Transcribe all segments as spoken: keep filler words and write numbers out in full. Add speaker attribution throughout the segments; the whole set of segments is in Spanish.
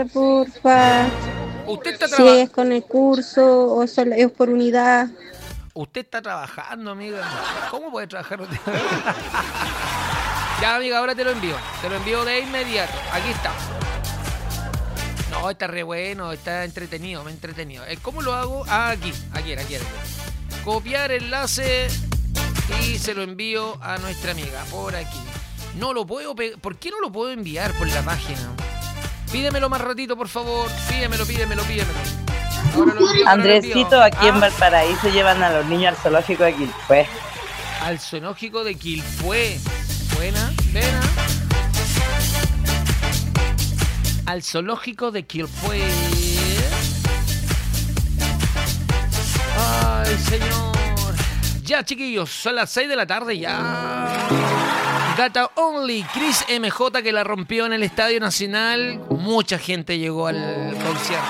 Speaker 1: pregunta, porfa.
Speaker 2: Usted está
Speaker 1: Si
Speaker 2: trabajando.
Speaker 1: es con el curso o solo es por unidad.
Speaker 2: Usted está trabajando, amiga. ¿Cómo puede trabajar usted? Ya, amiga, ahora te lo envío. Te lo envío de inmediato. Aquí está. No, está re bueno, está entretenido, me he entretenido. ¿Cómo lo hago? Ah, aquí, aquí, aquí, aquí. Copiar enlace y se lo envío a nuestra amiga por aquí. No lo puedo pegar. ¿Por qué no lo puedo enviar por la página? Pídemelo más ratito, por favor. Pídemelo, pídemelo, pídemelo. Ahora lo envío,
Speaker 3: Andresito,
Speaker 2: ahora lo envío.
Speaker 3: aquí en
Speaker 2: Ah,
Speaker 3: Valparaíso llevan a los niños al zoológico de Quilpué.
Speaker 2: al zoológico de Quilpué. Buena, vena. Al zoológico de Quilpué. Ay, señor. Ya, chiquillos, son las seis de la tarde ya. Data Only, Chris M J que la rompió en el Estadio Nacional. Mucha gente llegó al concierto.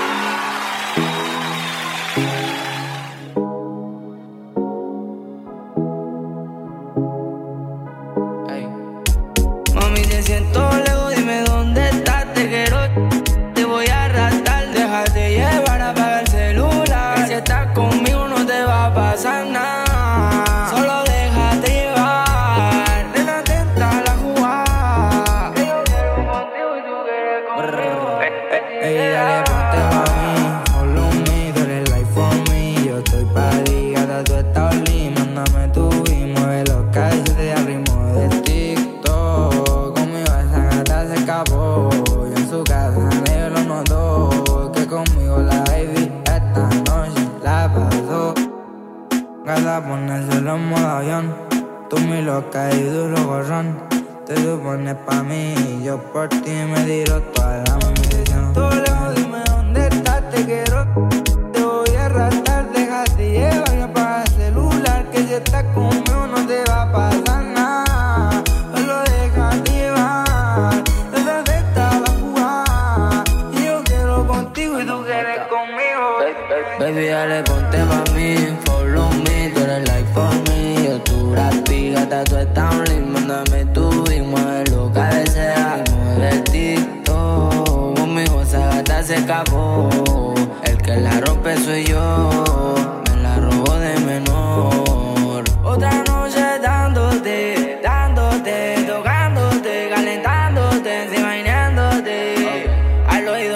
Speaker 4: Mami, te siento lejos, dime dónde estás, te quiero, te voy a arrastrar, déjate llevar, apaga el celular, que si estás conmigo no te va a pasar nada, solo déjate llevar, nena, atenta a la jugada, que yo quiero contigo y tú quieres conmigo. Ey, dale, ponte pa' mí, follow me, tú eres life for me, yo estoy pa' ti, gata, tú estás oli, mándame tu y mueve los calles de al ritmo de TikTok, conmigo esa gata se escapó, y en su casa nadie lo notó, que conmigo la baby esta noche la pasó, gata ponérselo en modo avión, tú mi loca y duro gorrón, te supones pa' mí, y yo por ti me tiro toda la munición. Todo lejos, dime dónde estás, te quiero, te voy a arrastrar, déjate llevar y apaga el celular, que si estás conmigo no te va a pasar nada, solo déjate llevar, no te afecta la jugada, y yo quiero contigo y tú quieres conmigo. Baby, dale, ponte pa' mí, follow me, tú eres like for me, yo tu rapi, gata, tú estás only, mándame tu y mueve lo que desea, mueve el TikTok, conmigo esa gata se escapó, el que la rompe soy yo, me la robó de menor. Otra noche dándote, dándote, tocándote, calentándote, encima bañándote, al oído.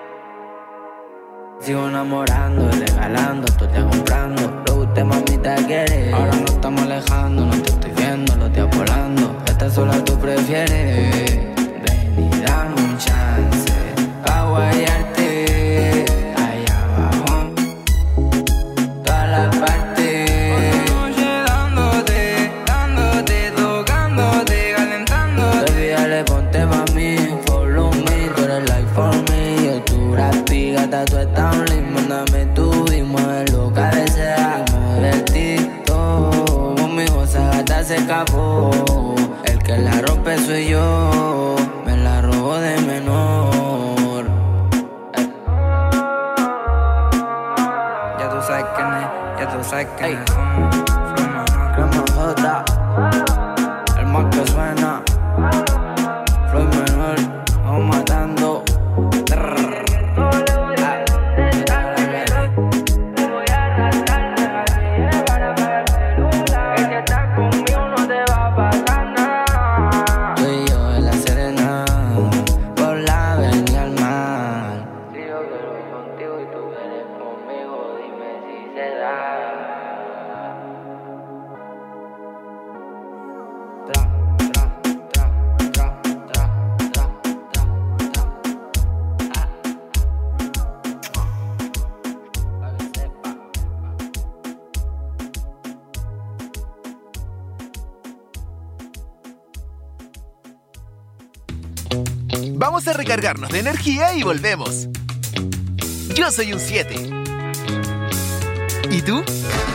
Speaker 4: Sigo enamorando, regalando, tú te comprando, lo que usted mamita quiere. Ahora no estamos alejando, no te estoy viendo, lo estoy volando. Esta sola tú prefieres, ven y dame un chance, pa' guayarte, allá abajo, toda la parte. Otra noche dándote, dándote, tocándote, calentándote. Baby, dale, ponte pa' mí, follow me, tú eres like for me, yo tu rapi, gata, tú estás only, mándame tu y mueve lo que desea, mueve el TikTok, conmigo esa gata se escapó, el que la rompe soy yo, me la robó de menor. Eh. Ya tú sabes quién es, ya tú sabes quién es. Crema J, el más que suena, Floyd Menor, vamos matando.
Speaker 5: Vamos a recargarnos de energía y volvemos. Yo soy un siete. ¿Y tú?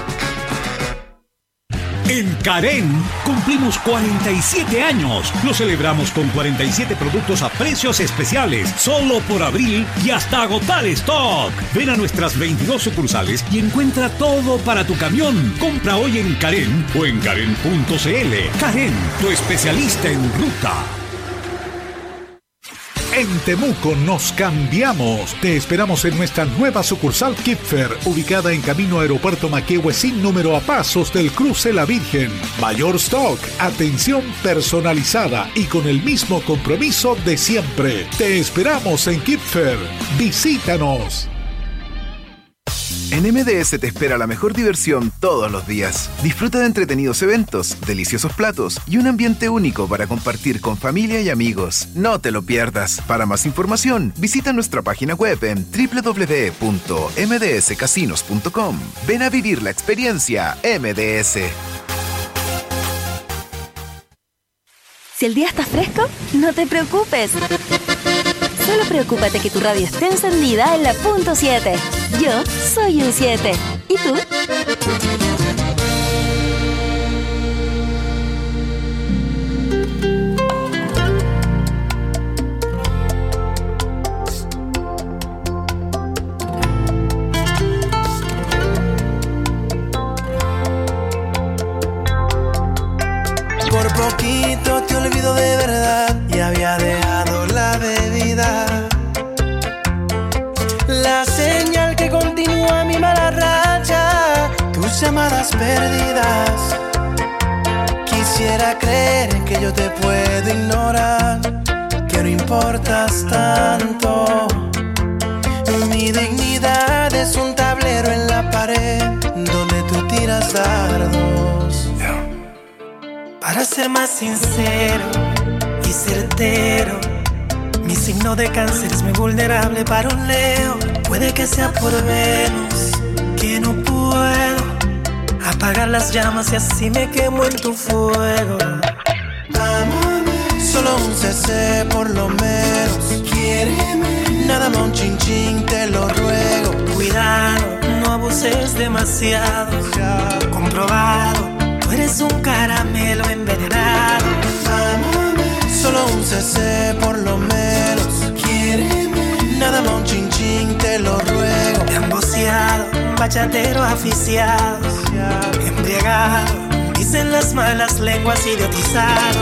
Speaker 6: En Karen cumplimos cuarenta y siete años. Lo celebramos con cuarenta y siete productos a precios especiales, solo por abril y hasta agotar stock. Ven a nuestras veintidós sucursales y encuentra todo para tu camión. Compra hoy en Karen o en karen punto c l. Karen, tu especialista en ruta. En Temuco nos cambiamos. Te esperamos en nuestra nueva sucursal Kipfer, ubicada en camino Aeropuerto Maquehue sin número a pasos del cruce La Virgen. Mayor stock, atención personalizada y con el mismo compromiso de siempre. Te esperamos en Kipfer. Visítanos.
Speaker 5: En M D S te espera la mejor diversión todos los días. Disfruta de entretenidos eventos, deliciosos platos y un ambiente único para compartir con familia y amigos. No te lo pierdas. Para más información, visita nuestra página web en doble u doble u doble u punto m d s casinos punto com. Ven a vivir la experiencia M D S.
Speaker 7: Si el día está fresco, no te preocupes. Solo preocúpate que tu radio esté encendida en la punto siete. Yo soy un siete. ¿Y tú?
Speaker 4: Por poquito te olvido de verdad y había dejado la bebida. La señal que continúa mi mala racha, tus llamadas perdidas. Quisiera creer que yo te puedo ignorar, que no importas tanto. Mi dignidad es un tablero en la pared donde tú tiras dardos. Para ser más sincero y certero, mi signo de cáncer es muy vulnerable para un Leo. Puede que sea por Venus, que no puedo apagar las llamas y así me quemo en tu fuego. Amame, solo un C C por lo menos. Quiéreme, nada más un chin chin, te lo ruego. Cuidado, no abuses demasiado. Comprobado, tú eres un caramelo envenenado. Amame, solo un C C por lo menos. Quiéreme, nada más un chin chin, te lo ruego. Emboceado, bachatero aficiado, embriagado, dicen las malas lenguas, idiotizado.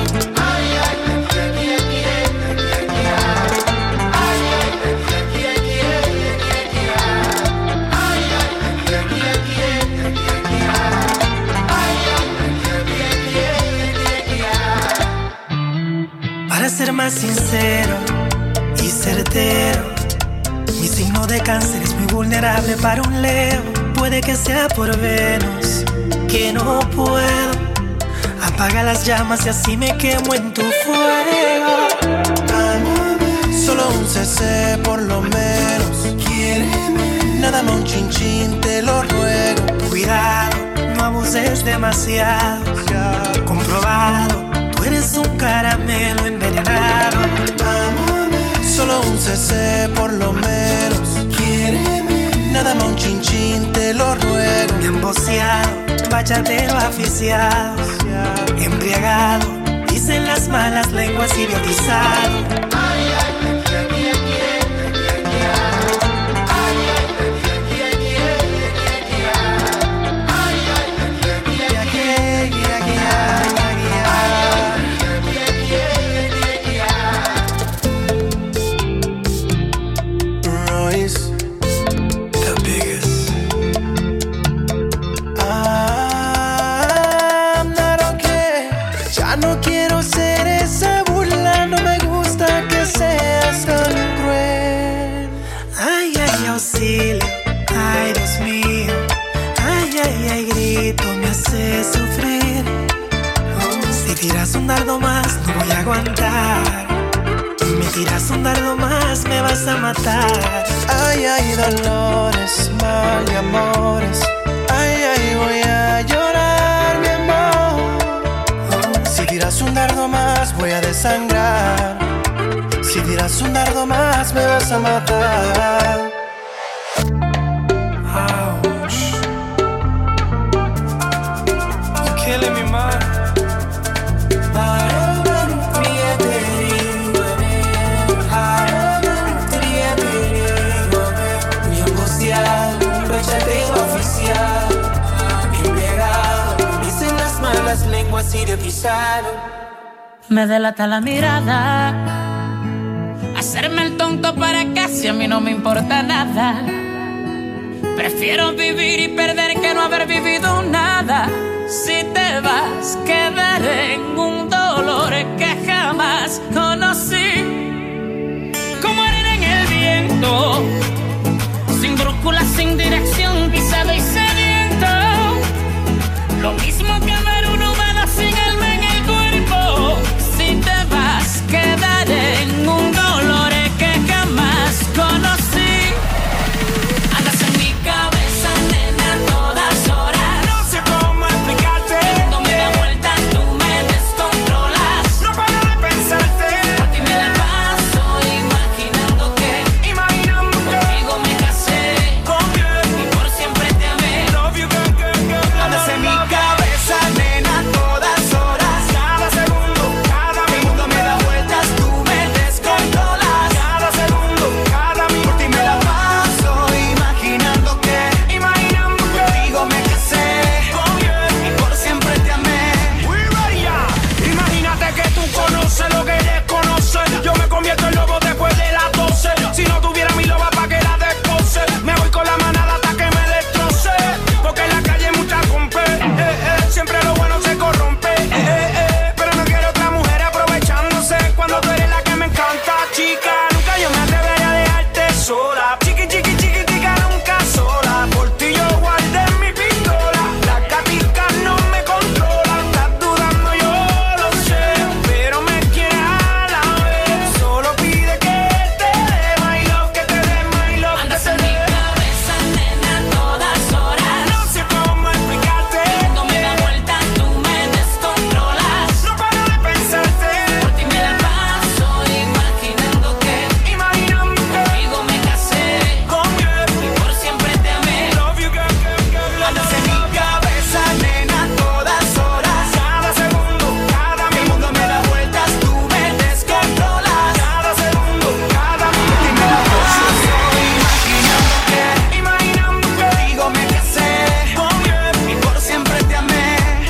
Speaker 4: Para ser más sincero y certero, mi signo de cáncer es muy vulnerable para un Leo. Puede que sea por Venus, que no puedo apagar las llamas y así me quemo en tu fuego. Amame, solo un C C por lo menos. Quiéreme, nada más un chin chin, te lo ruego. Cuidado, no abuses demasiado. Comprobado, tú eres un caramelo envenenado. Amame, solo un C C por lo menos. Quiéreme, nada más un chin chin, te lo ruego. Emboceado, bachatero aficiado, embriagado, dicen las malas lenguas, idiotizado. Ay, Dios mío, ay, ay, ay, grito, me hace sufrir. Oh, si tiras un dardo más, no voy a aguantar. Me tiras un dardo más, me vas a matar. Ay, ay, dolores, mal y amores. Ay, ay, voy a llorar, mi amor. Oh, si tiras un dardo más, voy a desangrar. Si tiras un dardo más, me vas a matar. Killing me, man. Mi angustia, bachateo oficial, embriagado, dicen las malas lenguas, idiotizado.
Speaker 8: Me delata la mirada, hace hacerme el tonto para que si a mí no me importa nada. Prefiero vivir y perder que no haber vivido nada. Si te vas, quedaré en un dolor que jamás conocí. Como arena en el viento, sin brújula, sin dirección, pisado y sediento. Lo mismo que amar un humano sin alma en el cuerpo. Si te vas, quedaré en un dolor que jamás conocí. Andas en mi cabeza, nena, a todas horas.
Speaker 4: No sé cómo explicarte.
Speaker 8: Cuando me da vuelta, tú me descontrolas.
Speaker 4: No paro de pensarte.
Speaker 8: Por ti me la paso imaginando que
Speaker 4: Imaginando que
Speaker 8: contigo me casé
Speaker 4: con él.
Speaker 8: y por siempre te amé.
Speaker 4: Love you, girl, girl, girl. Andas en mi cabeza, nena, a todas horas. Cada segundo, cada minuto me da vueltas, tú me descontrolas. Cada segundo, cada minuto. Por ti me la paso imaginando que Imaginando que contigo me casé con él y por siempre te amé. We ready, yeah. Imagínate que tú conoces lo que desconoces. Yo me convierto en lobo después de las doce. Si no tuviera mi loba pa' que la descoce. Me voy con la manada hasta que me destroce. Porque en la calle hay mucha compe. Eh, eh, siempre lo bueno se corrompe. Eh, eh, eh, pero no quiero otra mujer aprovechándose. Cuando tú eres la que me encanta, chica. Nunca yo me atrevería a dejarte sola. Chiqui, chiqui, chiqui, chica, nunca sola. Por ti yo guardé mi pistola. Las gaticas no me controlan. Estás dudando, yo lo sé. Pero me quieres a la vez. Solo pide que te dé my love, que te dé my love, que
Speaker 8: Andas
Speaker 4: te
Speaker 8: en mi
Speaker 4: dé.
Speaker 8: cabeza, nena, a todas horas.
Speaker 4: No sé cómo explicarte.
Speaker 8: Cuando me da vuelta, tú me descontrolas.
Speaker 4: No paro de pensarte.
Speaker 8: Por ti me la paso imaginando que
Speaker 4: Imaginando que
Speaker 8: contigo me casé
Speaker 4: con él.
Speaker 8: y por siempre te amé.
Speaker 4: Love you, girl, girl, girl. Andas en mi cabeza, nena, a todas horas. Cada segundo, cada minuto me da vueltas, tú me descontrolas. Cada segundo, cada minuto y me la paso imaginando que Imaginando que contigo me casé con él y por siempre te amé.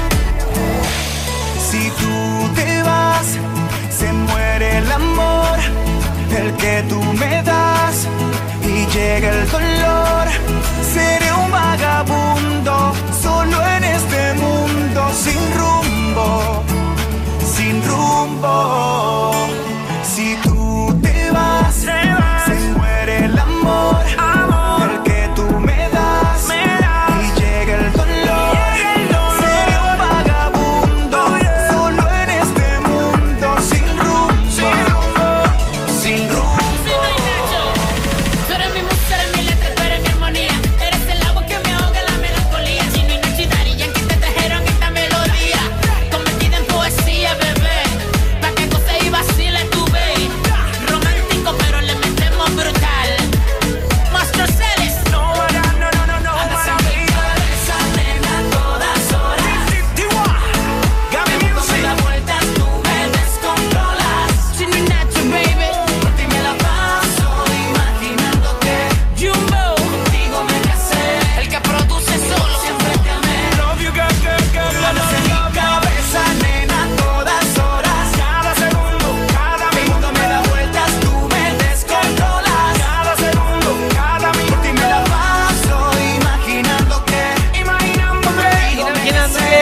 Speaker 4: Si tú te vas, se muere el amor, el que tú me das, y llega el dolor. Seré un vagabundo, solo en este mundo, sin rumbo, sin rumbo. Si tú te vas, se muere el amor, el que tú me das, y llega el dolor. Seré un vagabundo, solo en este mundo, sin rumbo, sin rumbo.
Speaker 8: Tú eres mi musa, eres mi letra, tú eres mi armonía. Eres el agua que me ahoga la melancolía. Chino y Nacho y Daddy Yankee te trajeron esta melodía, convertida en poesía, bebé. Pa' que cosa y vacile tu baby. Romántico, pero le metemos brutal. Monster Celis.
Speaker 4: No, no, no, no, no,
Speaker 8: Andas en mi cabeza, nena, a todas horas.
Speaker 4: Gaby
Speaker 8: Cuando me
Speaker 4: Music.
Speaker 8: da vueltas, tú me descontrolas. Chino y Nacho, baby. Por ti me la paso imaginando que Jumbo, contigo me casé. El que produce solo, siempre te amé.
Speaker 4: Love you, girl, girl, girl. Andas en mi cabeza, nena, a todas horas. Cada segundo, cada minuto me da vueltas, tú me descontrolas. Cada segundo, cada minuto. Por ti me la paso imaginando que Imaginando que
Speaker 2: Imaginando que-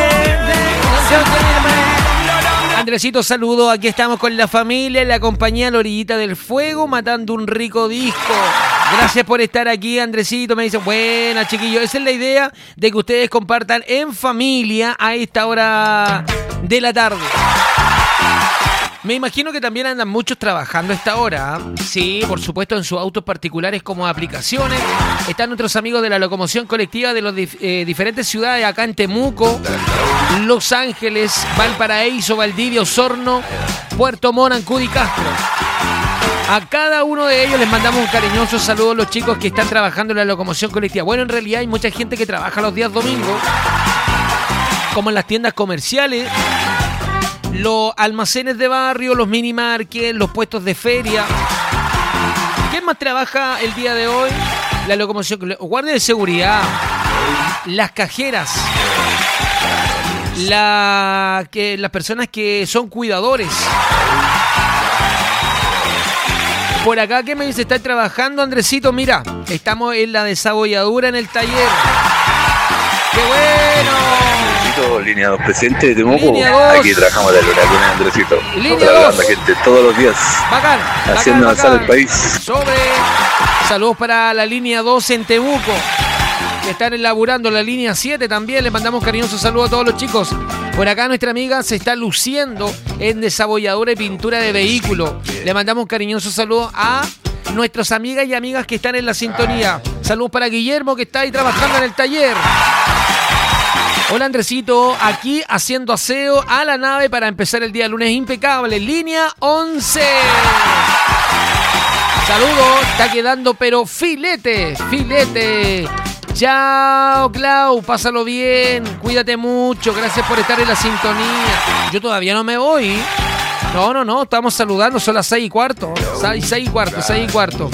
Speaker 2: Andresito, saludo. Aquí estamos con la familia, la compañía La Orillita del Fuego, matando un rico disco. Gracias por estar aquí, Andresito. Me dicen, buena, chiquillos. Esa es la idea de que ustedes compartan en familia a esta hora de la tarde. Me imagino que también andan muchos trabajando a esta hora. ¿eh? Sí, por supuesto, en sus autos particulares como aplicaciones. Están nuestros amigos de la locomoción colectiva de las eh, diferentes ciudades acá en Temuco, Los Ángeles, Valparaíso, Valdivia, Osorno, Puerto Montt, Ancud y Castro. A cada uno de ellos les mandamos un cariñoso saludo a los chicos que están trabajando en la locomoción colectiva. Bueno, en realidad hay mucha gente que trabaja los días domingos, como en las tiendas comerciales, los almacenes de barrio, los mini markets, los puestos de feria. ¿Quién más trabaja el día de hoy? La locomoción, guardia de seguridad, las cajeras, la, que, las personas que son cuidadores. Por acá, ¿qué me dice? ¿Está trabajando, Andresito? Mira, estamos en la desabolladura en el taller. ¡Qué bueno!
Speaker 9: Línea dos presente de Temuco.
Speaker 2: Línea dos.
Speaker 9: Aquí trabajamos de luna a luna, Andresito.
Speaker 2: Línea
Speaker 9: Trabajando
Speaker 2: dos.
Speaker 9: gente todos los días.
Speaker 2: Bacán.
Speaker 9: Haciendo
Speaker 2: bacán,
Speaker 9: avanzar
Speaker 2: bacán.
Speaker 9: el país.
Speaker 2: Sobre. Saludos para la línea dos en Temuco, que están elaborando la línea siete también. Le mandamos cariñoso saludo a todos los chicos. Por acá nuestra amiga se está luciendo en desabolladura y pintura de vehículo. Le mandamos cariñoso saludo a nuestras amigas y amigas que están en la sintonía. Saludos para Guillermo, que está ahí trabajando en el taller. Hola, Andresito, aquí haciendo aseo a la nave para empezar el día lunes impecable. Línea once. Saludos, está quedando pero filete, filete. Chao, Clau, pásalo bien, cuídate mucho, gracias por estar en la sintonía. Yo todavía no me voy. No, no, no, estamos saludando, son las seis y cuarto. Seis, seis y cuarto, seis y cuarto.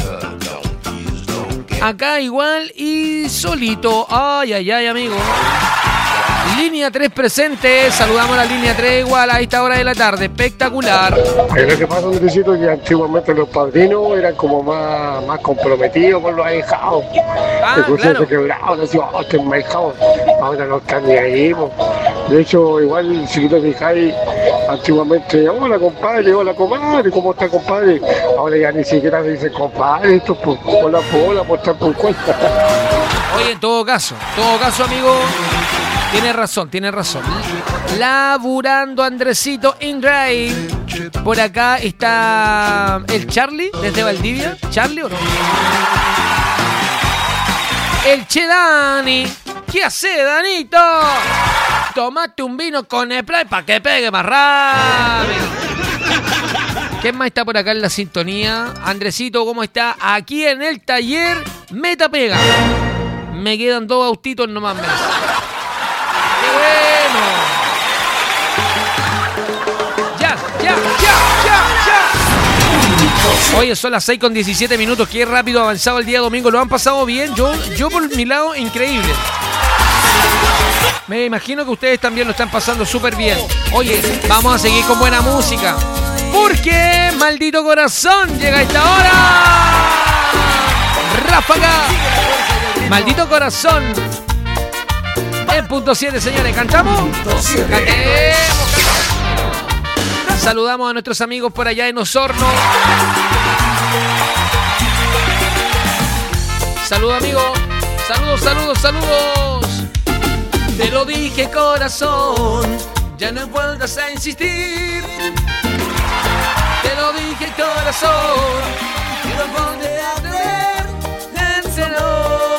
Speaker 2: Acá igual y solito. Ay, ay, ay, amigo. Línea tres presente, saludamos a la línea tres igual a esta hora de la tarde, espectacular.
Speaker 10: Es lo que pasa, Andresito, que antiguamente los padrinos eran como más, más comprometidos con los ahijados.
Speaker 2: Ah,
Speaker 10: Entonces
Speaker 2: claro.
Speaker 10: se quebraban, decían, oh, este es mi ahijado. Ahora no están ni ahí, po. De hecho, igual, si tú te fijáis, antiguamente, hola compadre, hola comadre, ¿cómo está compadre? Ahora ya ni siquiera se dicen compadre, esto es por, hola por hola, por estar por cuenta.
Speaker 2: Oye, en todo caso, en todo caso, amigo, tiene razón, tiene razón. Laburando Andresito Ingrain. Por acá está el Charlie, desde Valdivia. ¿Charlie o no? El Che Dani. ¿Qué hace, Danito? Tomate un vino con spray para que pegue más rápido. ¿Quién más está por acá en la sintonía? Andresito, ¿cómo está? Aquí en el taller, meta pega. Me quedan dos autitos nomás. Me. ¡Qué bueno! ¡Ya, ya, ya, ya, ya! Oye, son las seis con diecisiete minutos. Qué rápido ha avanzado el día domingo. ¿Lo han pasado bien? Yo, yo por mi lado, increíble. Me imagino que ustedes también lo están pasando súper bien. Oye, vamos a seguir con buena música. Porque, maldito corazón, llega a esta hora. Ráfaga. Maldito corazón. En punto siete, señores. ¿Cantamos? Cantemos, cantemos. Saludamos a nuestros amigos por allá en Osorno. Saludos, amigos. Saludos, saludos, saludos. Te lo dije, corazón. Ya no vuelvas a insistir. Te lo dije, corazón. Y lo volveré a creer. Dénselo.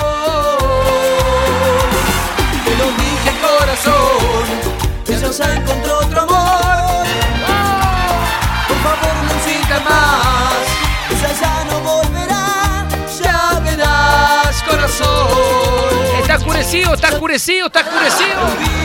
Speaker 2: Te lo dije, corazón. Ella ya encontró otro amor. Por favor, no insistas más. Ella ya no volverá. Ya verás, corazón. Está oscurecido, está oscurecido, está oscurecido.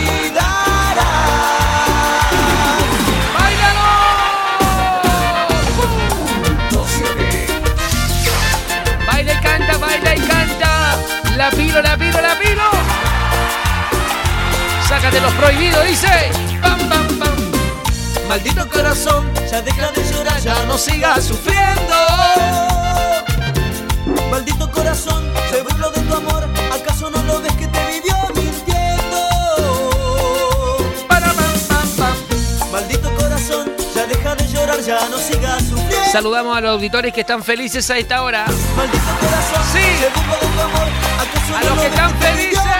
Speaker 2: Baila y canta, baila y canta. La pilo, la pilo, la pilo. Sácate los prohibidos, dice. Pam, pam, pam. Maldito corazón, ya deja de llorar, ya no sigas sufriendo.
Speaker 11: Maldito corazón, se burló de tu amor. ¿Acaso no lo ves que te vivió mintiendo?
Speaker 2: Para, pam, pam, pam.
Speaker 11: Maldito corazón, ya deja de llorar, ya no sigas sufriendo.
Speaker 2: Saludamos a los auditores que están felices a esta hora.
Speaker 11: Maldito corazón,
Speaker 2: sí.
Speaker 11: Se burló de tu amor. ¿Acaso
Speaker 2: A
Speaker 11: no
Speaker 2: los
Speaker 11: lo
Speaker 2: que
Speaker 11: ves
Speaker 2: están
Speaker 11: que te vivió
Speaker 2: felices.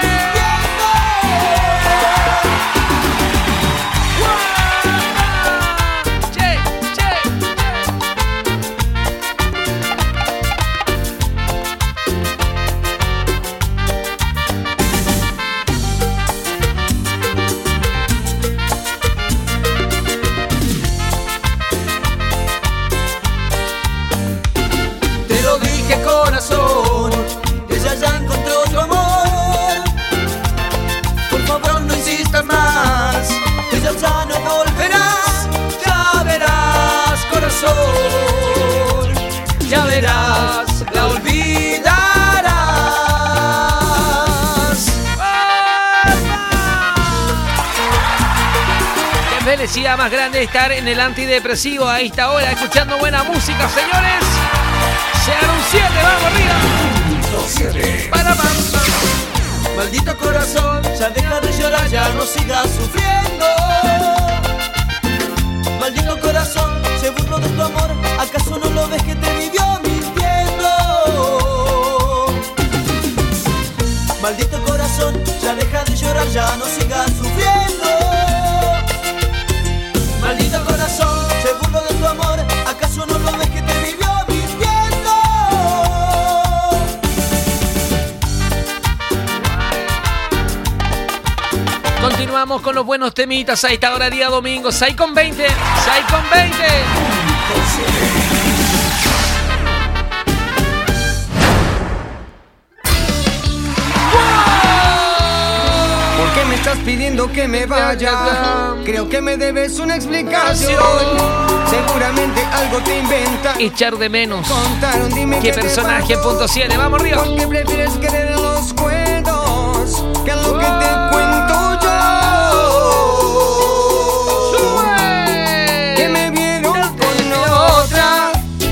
Speaker 11: Te lo dije, corazón, ella ya encontró otro amor. Por favor, no insistas más, ella ya no volverá. Ya verás, corazón, ya verás, la olvidarás.
Speaker 2: Qué felicidad más grande estar en el antidepresivo a esta hora, escuchando buena música, señores. Sean un siete, vamos arriba.
Speaker 6: siete.
Speaker 2: Para, para,
Speaker 11: Maldito corazón, ya deja de llorar, ya no sigas sufriendo. Maldito corazón, se burló de tu amor, ¿acaso no lo ves que te vivió mintiendo? Maldito corazón, ya deja de llorar, ya no sigas sufriendo. Maldito corazón, se burló de tu amor, ¿acaso no lo ves que te vivió mintiendo?
Speaker 2: Continuamos con los buenos temitas a esta hora día domingo. seis con veinte. seis con veinte.
Speaker 12: ¿Por qué me estás pidiendo que me vaya? Creo que me debes una explicación. Seguramente algo te inventas.
Speaker 2: Echar de menos.
Speaker 12: Contaron, dime
Speaker 2: ¿Qué
Speaker 12: qué te
Speaker 2: personaje?
Speaker 12: pasó.
Speaker 2: Punto siete. Vamos arriba.
Speaker 12: ¿Por qué prefieres creer en los cuentos que en lo que te cuento yo? Que me vieron con otra.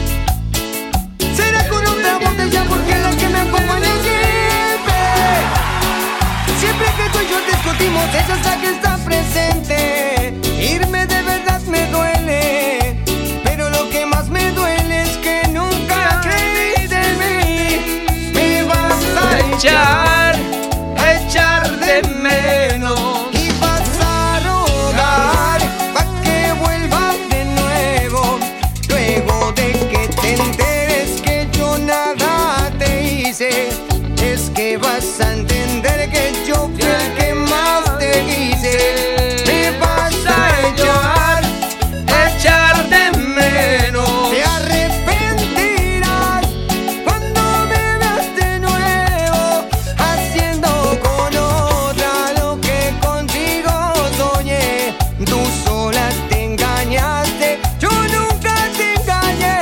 Speaker 12: Será con otra botella porque la que me acompaña siempre. Siempre que tú y yo discutimos, ella es la que está presente. Irme de verdad me duele, pero lo que más me duele es que nunca creíste en mí. Me vas a echar, a echar de menos y vas a rogar pa' que vuelvas de nuevo. Luego de que te enteres que yo nada te hice, es que vas a entender que yo fui el que más te quise. Me vas a echar, a echar de menos. Te arrepentirás cuando me veas de nuevo haciendo con otra lo que contigo soñé. Tú sola te engañaste, yo nunca te engañé.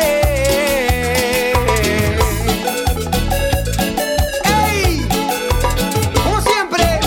Speaker 12: ¡Ey! Como siempre.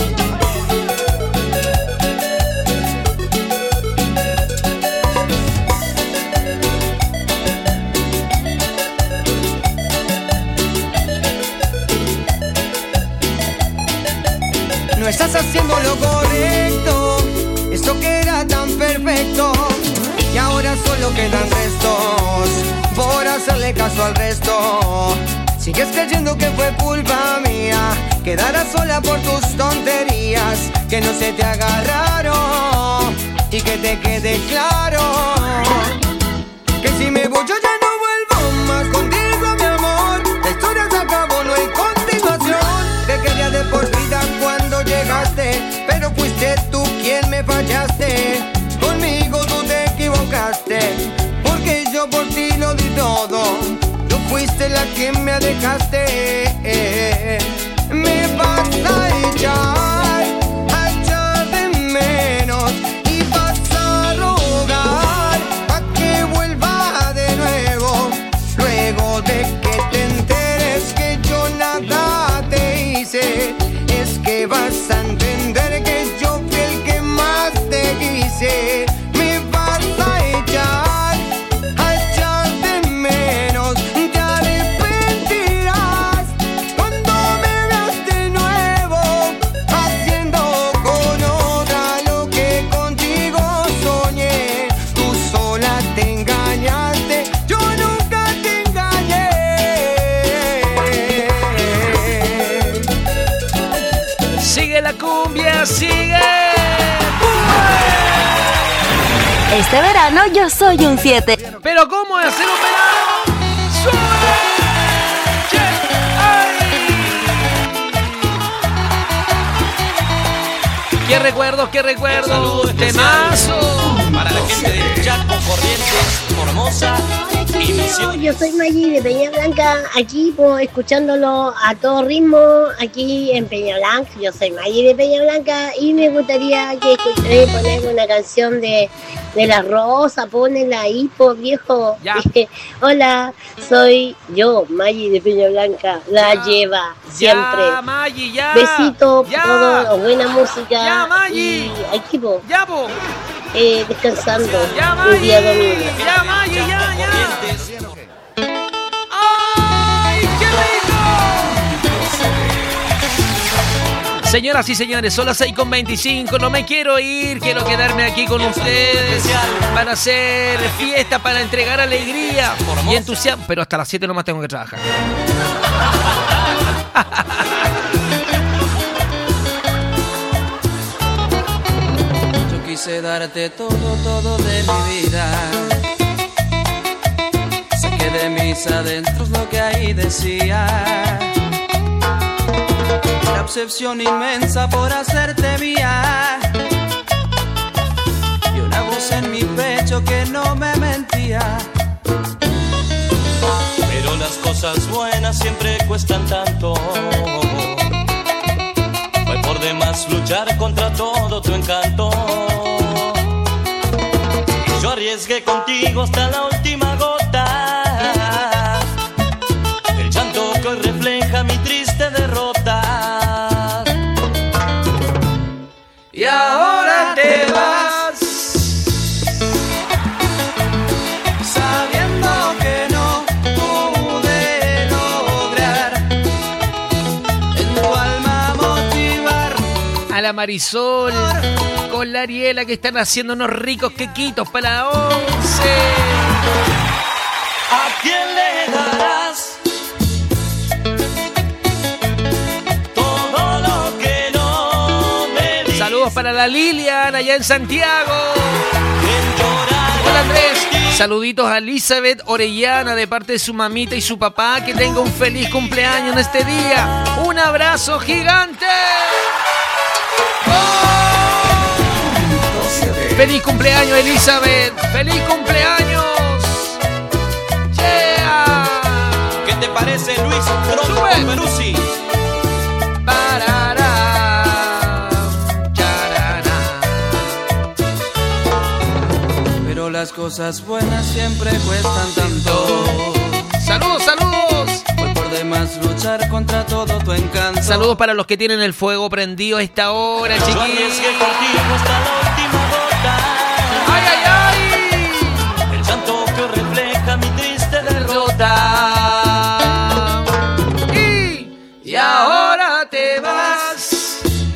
Speaker 12: No estás haciendo lo correcto, eso que era tan perfecto. Y ahora solo quedan restos por hacerle caso al resto. Sigues creyendo que fue culpa mía, quedarás sola por tus tonterías. Que no se te agarraron y que te quede claro que si me voy yo ya no vuelvo más contigo, mi amor. La historia se acabó, no hay continuación. Te quería de por vida cuando llegaste, pero fuiste tú quien me fallaste. Conmigo tú te equivocaste, porque yo por ti lo di todo. Tú fuiste la que me dejaste. Me vas a echar, a echar de menos y vas a rogar pa' que vuelva de nuevo. Luego de que te enteres que yo nada te hice, es que vas a entender que yo fui el que más te quise. Me vas a echar, a echar de menos. Te arrepentirás cuando me veas de nuevo haciendo con otra lo que contigo soñé. Tú sola te engañaste, yo nunca te engañé.
Speaker 2: Sigue la cumbia, sigue.
Speaker 7: Este verano yo soy un siete.
Speaker 2: Pero ¿cómo es hacer un verano? ¡Sube! Che, ay. ¡Qué recuerdos, qué recuerdos! ¡Temazo!
Speaker 11: Para la gente de Chaco, Corrientes, Formosa y Misiones.
Speaker 13: Yo soy Maggi de Peña Blanca, aquí pues, escuchándolo a todo ritmo, aquí en Peña Blanca. Yo soy Maggi de Peña Blanca y me gustaría que escuchéis poner una canción de, de La Rosa, ponela ahí, pues viejo. Hola, soy yo, Maggi de Peña Blanca, la ya, lleva siempre.
Speaker 2: Ya, Maggi, ya.
Speaker 13: Besito,
Speaker 2: ya,
Speaker 13: todo, buena música.
Speaker 2: Ya, Maggi.
Speaker 13: Y aquí pues.
Speaker 2: Ya, po.
Speaker 13: Eh, descansando
Speaker 2: ya,
Speaker 13: un día domingo.
Speaker 2: Ya, Maggi, ya, ya. Señoras y señores, son las seis con veinticinco. No me quiero ir, quiero quedarme aquí con ustedes para hacer fiesta, para entregar alegría y entusiasmo. Pero hasta las siete nomás tengo que trabajar.
Speaker 14: Yo quise darte todo, todo de mi vida. Saqué de mis adentros lo que ahí decía. La obsesión inmensa por hacerte mía. Y una voz en mi pecho que no me mentía.
Speaker 15: Pero las cosas buenas siempre cuestan tanto. Fue por demás luchar contra todo tu encanto. Y yo arriesgué contigo hasta la última gota. El llanto que hoy refleja mi triste derrota.
Speaker 2: Y ahora te vas,
Speaker 14: sabiendo que no pude lograr en tu alma motivar
Speaker 2: a la Marisol con la Ariela que están haciendo unos ricos quequitos para la once.
Speaker 15: ¿A quién le darás todo lo que no me di?
Speaker 2: Saludos para la Lilian allá en Santiago. Hola Andrés. Saluditos a Elizabeth Orellana de parte de su mamita y su papá. Que tenga un feliz cumpleaños en este día. Un abrazo gigante. ¡Oh! Feliz cumpleaños Elizabeth. Feliz cumpleaños. Yeah.
Speaker 14: ¿Qué te parece Luis Tronco Peruzzi? Pero las cosas buenas siempre cuestan tanto.
Speaker 2: Saludos, saludos.
Speaker 14: Fue por demás luchar contra todo tu encanto.
Speaker 2: Saludos para los que tienen el fuego prendido a esta hora, chiquillos.
Speaker 15: Yo arriesgué contigo hasta la última gota.
Speaker 2: ¡Ay, ay, ay!
Speaker 15: El llanto que refleja mi triste derrota.
Speaker 2: Y, y ahora te vas,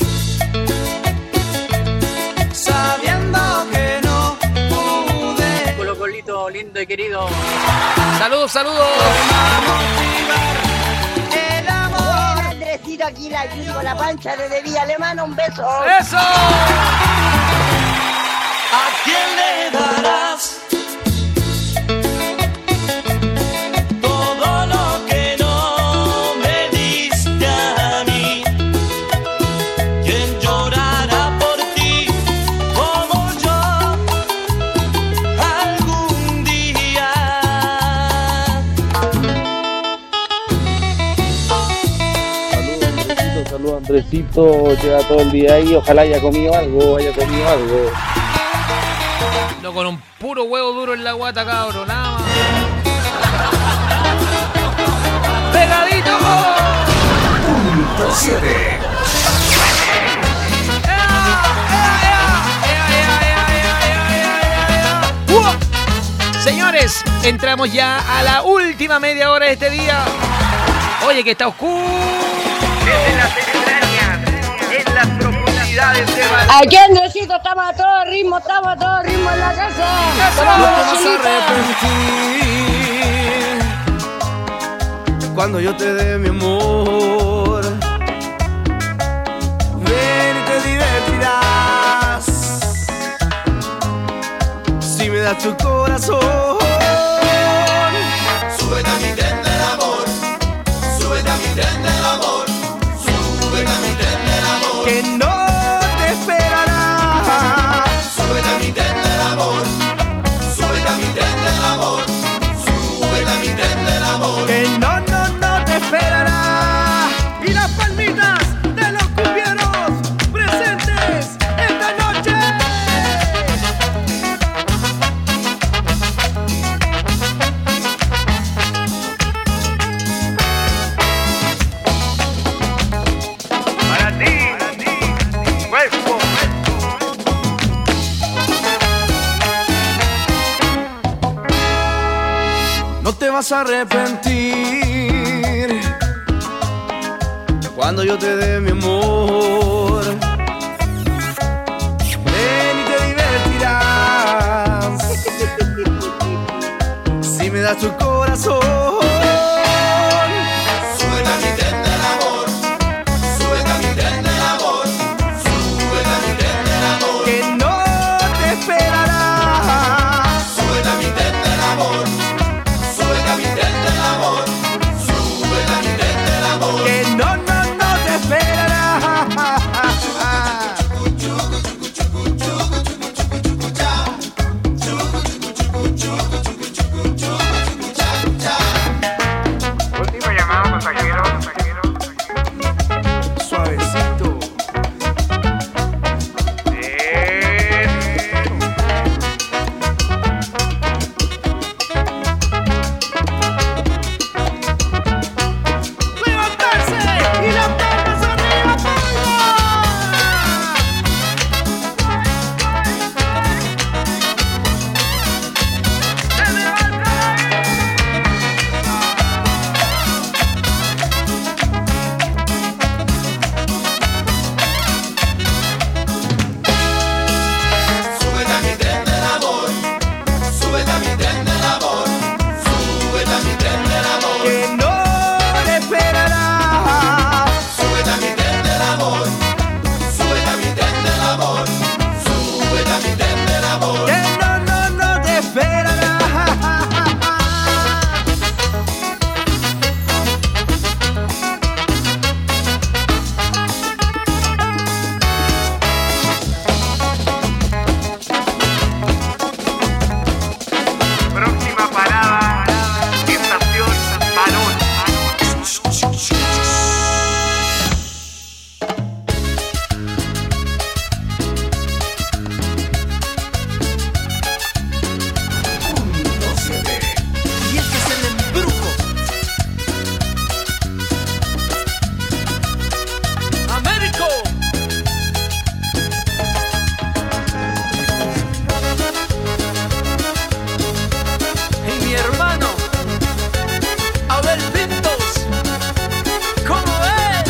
Speaker 14: sabiendo que no pude.
Speaker 3: Colocolito lindo y querido.
Speaker 2: Saludos, saludos.
Speaker 13: El amor. Andresito aquí la con la pancha desde Villa Alemana, un beso.
Speaker 2: ¡Eso!
Speaker 15: ¿A quién le darás todo lo que no me diste a mí? ¿Quién llorará por ti como yo algún día?
Speaker 16: Saludos Andresito, lleva todo el día ahí, ojalá haya comido algo, haya comido algo.
Speaker 2: No, con un puro huevo duro en la guata, cabrón, nada más. ¡Pegadito!
Speaker 5: Punto siete.
Speaker 2: Señores, entramos ya a la última media hora de este día. Oye, que está oscuro.
Speaker 17: Desde las entrañas, en las profundidades de Val.
Speaker 13: Aquí Andresito, estamos a todo ritmo, estamos a todo ritmo en la casa.
Speaker 14: No te vas a arrepentir cuando yo te dé mi amor. Ven y te divertirás si me das tu corazón.
Speaker 18: Súbete a mi tren del amor, súbete a mi tren del amor, súbete a mi tren del amor.
Speaker 14: Que no te esperará.
Speaker 18: Súbete a mi tren del amor, súbete a mi tren del amor, súbete a mi tren del amor.
Speaker 14: Que no, no, no te esperará. Y las palmitas de los cumbieros presentes esta noche.
Speaker 17: Para ti, cuerpo.
Speaker 14: No te vas a arrepentir cuando yo te dé mi amor. da su corazón.
Speaker 18: Súbete a mi tren del amor, súbete a mi tren del amor, súbete a mi tren del amor,
Speaker 14: que no te esperará.
Speaker 18: súbete a mi tren del amor, súbete a mi tren del amor, súbete a mi tren del amor,
Speaker 14: que no, no, no te esperará.
Speaker 17: Último llamado, pasajero.
Speaker 14: Suavecito. ¡Levantarse! ¡Y las palmas arriba,
Speaker 18: súbete a mi tren del amor, súbete a mi tren del amor, súbete a mi tren del amor,
Speaker 14: que no te esperará.
Speaker 18: súbete a mi tren del amor, súbete a mi tren del amor, súbete a mi tren del amor.
Speaker 14: Que no, no, no te esperará.
Speaker 17: Próxima parada, estación Barón.
Speaker 14: Y este es el embrujo.
Speaker 2: ¡Américo! Y mi hermano, Abel Pintos, ¿cómo ves?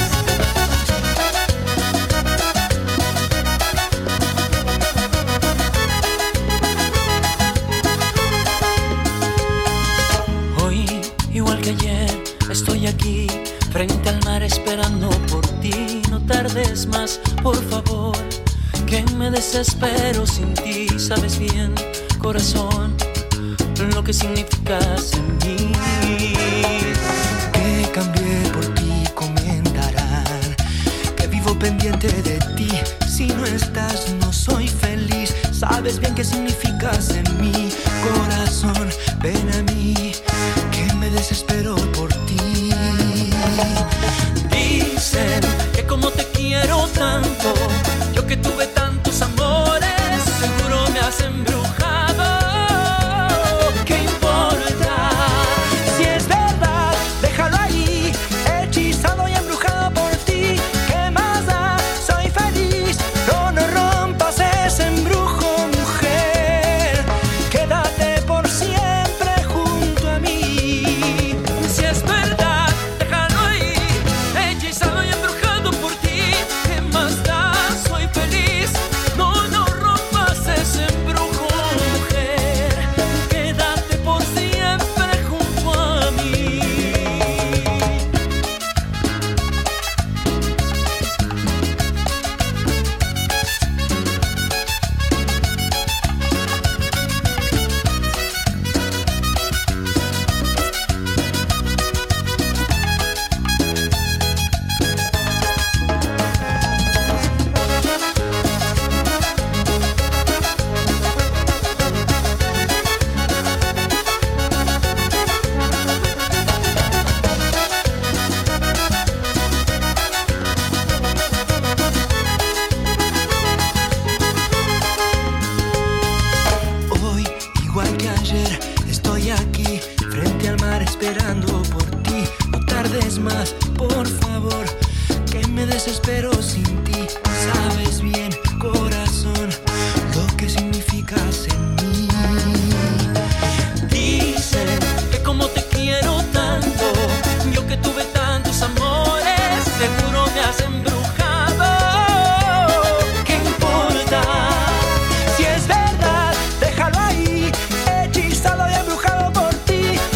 Speaker 8: Hoy, igual que ayer, estoy aquí frente al mar esperando por ti. No tardes más, por favor, que me desespero sin ti. Sabes bien, corazón, lo que significas en mí.
Speaker 12: Que cambié por ti, comentarán que vivo pendiente de ti. Si no estás, no soy feliz. Sabes bien qué significas en mi corazón. Ven a mí, que me desespero por ti.
Speaker 8: Dicen que como te quiero tanto, yo que tuve tantos amores, seguro me has embrujado.
Speaker 12: ¿Qué importa? Si es verdad, déjalo ahí. Hechizado y embrujado por ti. ¿Qué más da? Soy feliz. No, no rompas ese embrujo, mujer. Quédate por siempre junto a mí.
Speaker 8: Si es verdad, déjalo ahí. Hechizado y embrujado por ti. ¿Qué más da? Soy feliz. No, no rompas ese embrujo, mujer. Quédate por siempre junto a mí.
Speaker 12: Hoy, igual que ayer, estoy aquí frente al mar esperando por ti. No tardes más, por favor, que me desespero sin ti. Sabes bien, corazón, lo que significas en mí.
Speaker 8: Dicen que como te quiero tanto, yo que tuve tantos amores, seguro me has embrujado.
Speaker 12: ¿Qué importa? Si es verdad, déjalo ahí. Hechizado y embrujado por ti.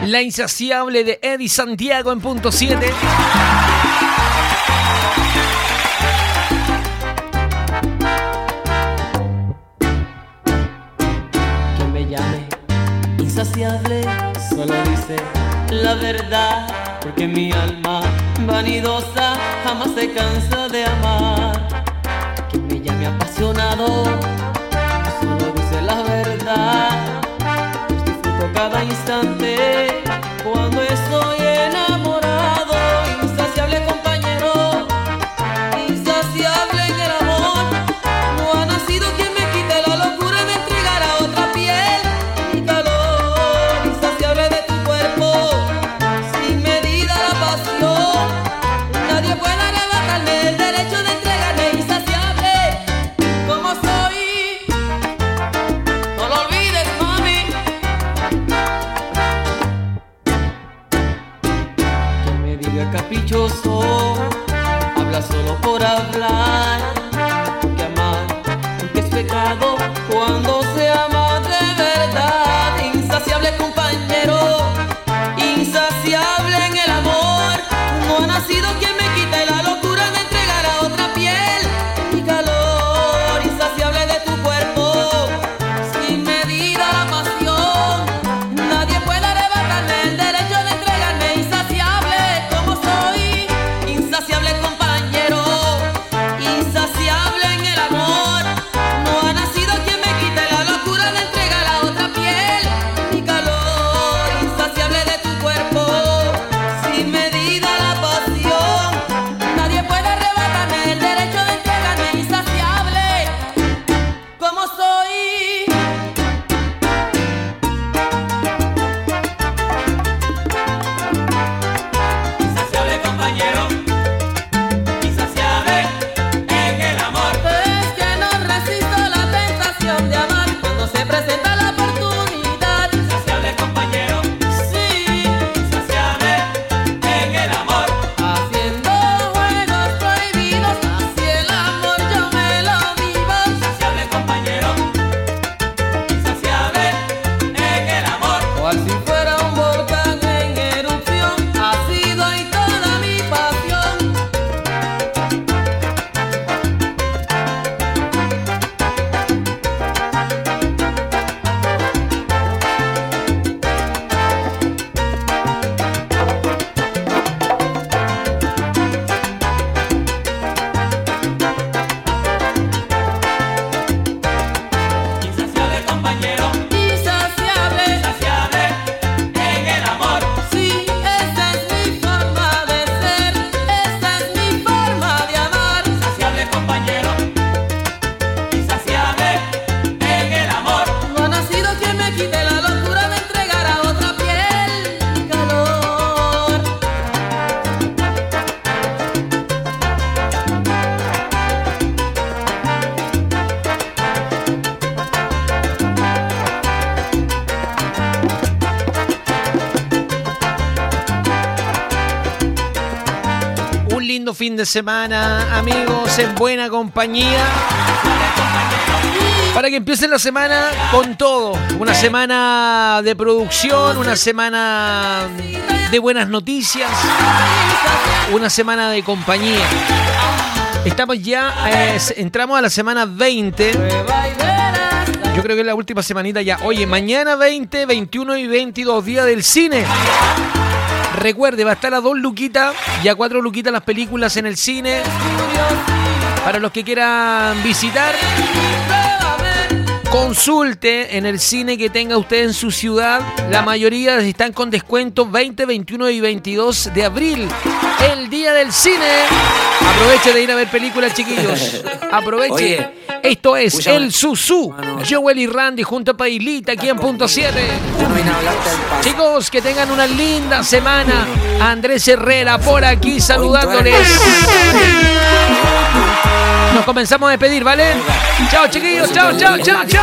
Speaker 2: La Insaciable de Eddie Santiago en punto siete.
Speaker 19: Que me llame insaciable, solo dice la verdad, porque mi alma vanidosa jamás se cansa de amar. Que me llame apasionado, solo dice la verdad. Pues disfruto cada instante cuando estoy enamorado. Insaciable compañero, insaciable en el amor. No ha nacido quien me quite la locura de entregar a otra piel mi calor. Insaciable de tu cuerpo, sin medida la pasión. Nadie puede arrebatarme el derecho de entregarme. Insaciable como soy, no lo olvides, mami. Que me diga caprichoso, habla solo por hablar. Que amar, que es pecado cuando se ama de verdad. Insaciable compañero, insaciable en el amor. No ha nacido quien me quite la locura de entregar a otra piel mi calor. Insaciable de tu cuerpo, sin medida la pasión. Nadie puede arrebatarme el derecho de entregarme. Insaciable como soy, insaciable compañero, insaciable en el amor. No ha nacido quien me quite la locura de entregar a otra piel mi calor. Insaciable de tu cuerpo, sin medida la pasión. Nadie puede arrebatarme el derecho de entregarme. Insaciable como soy.
Speaker 8: Insaciable compañero, insaciable en el amor.
Speaker 19: Es que no resisto la tentación de amar cuando se presenta la oportunidad.
Speaker 8: Insaciable compañero,
Speaker 19: Sí,
Speaker 8: insaciable en el amor.
Speaker 19: haciendo juegos prohibidos, así el amor yo me lo vivo.
Speaker 8: Insaciable compañero, insaciable en el amor.
Speaker 19: Cual si fuera un volcán en erupción, ha sido y toda mi pasión.
Speaker 8: Insaciable compañero,
Speaker 19: Insaciable,
Speaker 8: insaciable en el amor.
Speaker 19: sí, esa es mi forma de ser, esa es mi forma de amar.
Speaker 8: Insaciable compañero, insaciable en el amor.
Speaker 19: No ha nacido quien me quite la locura de entregar a otra piel mi calor.
Speaker 2: Un lindo fin de semana, amigos, en buena compañía. Para que empiecen la semana con todo. Una semana de producción, una semana de buenas noticias, una semana de compañía. Estamos ya, eh, entramos a la semana veinte. Yo creo que es la última semanita ya. Oye, mañana veinte, veintiuno y veintidós, día del cine. Recuerde, va a estar a dos luquitas y a cuatro luquitas las películas en el cine. Para los que quieran visitar, consulte en el cine que tenga usted en su ciudad. La mayoría están con descuentos veinte, veintiuno y veintidós de abril. El día del cine. Aproveche de ir a ver películas, chiquillos. Aproveche.
Speaker 20: Oye,
Speaker 2: Esto es
Speaker 20: escúchame.
Speaker 2: El Susú. Joel y Randy junto a Pailita aquí en punto siete.
Speaker 20: Yo no vine a hablarte del pasado.
Speaker 2: Chicos, que tengan una linda semana. Andrés Herrera por aquí saludándoles. Nos comenzamos a despedir, ¿vale? Chao, chiquillos. Chao, chao, chao, chao.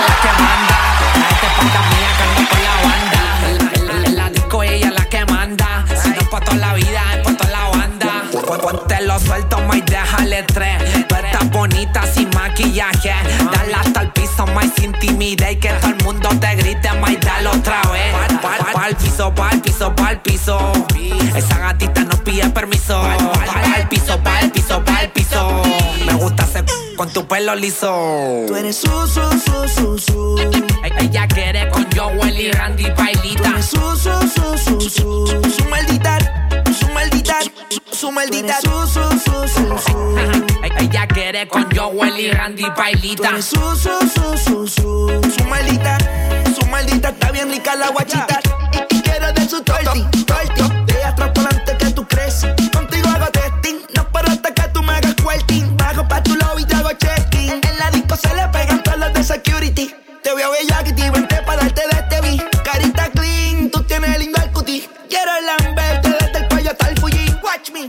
Speaker 20: En la disco ella es la que manda. Si no es pa' toda la vida, es pa' toda la banda. Ponte lo suelto, ma, y déjale tres. Tú estás bonita sin maquillaje. Dale hasta el piso, beso más intimida y que todo el mundo te grite, más dale otra vez. Pa'l pa, pa piso, pa'l piso, pa'l piso. Esa gatita no pide permiso. Pa'l piso, pa'l piso, pa'l piso. Me gusta hacer con tu pelo liso.
Speaker 11: Tú eres su, su, su, su, su.
Speaker 20: Ella quiere con Joel y Randy Bailita.
Speaker 11: Tú eres su, su, su, su, su. Su maldita, su maldita, su maldita. Su, su, su, su, su.
Speaker 20: Ella quiere con Joel y Randy Bailita.
Speaker 11: Tú eres su, su, su, su, su. Su maldita, su maldita. Está bien rica la guachita. Y, y quiero de su torti, torti. De atrás para adelante que tú crees. Contigo hago testing. No paro hasta que tú me hagas quilting. Bajo pa' tu lobby y te hago checking. En la disco se le pegan todos los de security. Te veo bella que te vente para darte de este beat. Carita clean, tú tienes lindo el cutie. Quiero lamberte desde el cuello hasta el Fuji. Watch me.